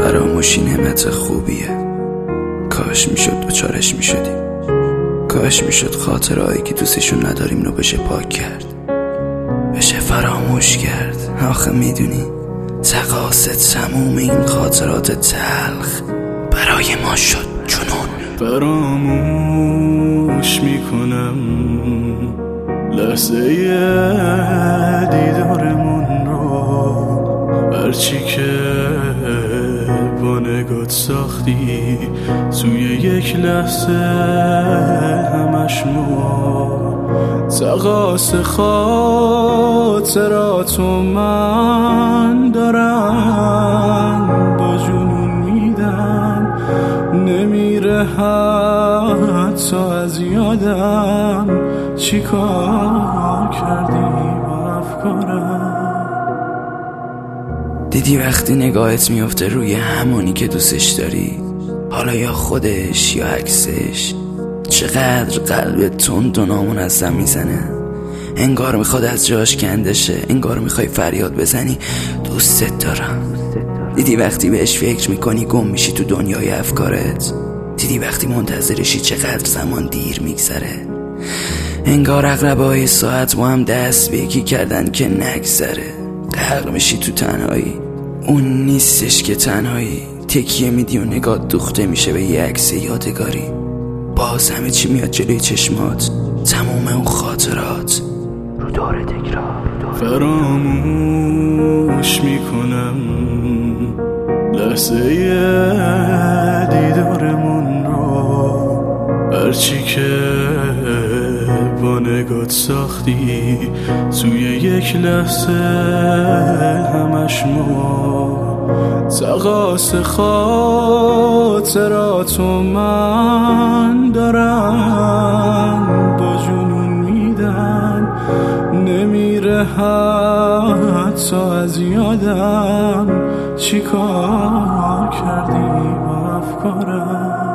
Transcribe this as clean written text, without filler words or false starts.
فراموشی نعمت خوبیه. کاش میشد دوچارش میشدیم. کاش میشد خاطرهایی که دوستشون نداریم رو بشه پاک کرد، بشه فراموش کرد. آخه میدونی تقاصد تموم این خاطرات تلخ برای ما شد جنون. فراموش میکنم لحظه دیدارمون رو، هرچی که با نگات ساختی توی یک لحظه همش ما. تقاص خاطراتو من دارم با جنون میدم، نمیره حتی از یادم چی کار کردی با افکارم. دیدی وقتی نگاهت میفته روی همونی که دوستش داری، حالا یا خودش یا عکسش، چقدر قلبت تند و نامنظم میزنه. انگار میخواد از جاش کنده شه، انگار میخوای فریاد بزنی دوستت دارم. دیدی وقتی بهش فکر میکنی گم میشی تو دنیای افکارت؟ دیدی وقتی منتظرشی چقدر زمان دیر میگذره؟ انگار عقربه‌های ساعت با هم دست به یکی کردن که نگذره. غرق میشی تو تنهایی، اون نیستش که تنهایی. تکیه میدی و نگاه دوخته میشه به یه عکس یادگاری. باز همه چی میاد جلوی چشمات، تموم اون خاطرات رو داره تکرار. فراموش میکنم لحظه دیدارمون رو، هرچی که با نگات ساختی توی یک لحظه همش ما. تقاص خاطراتو من دارم با جنون میدم، نمیره حتی از یادم چی کار کردی با افکارم.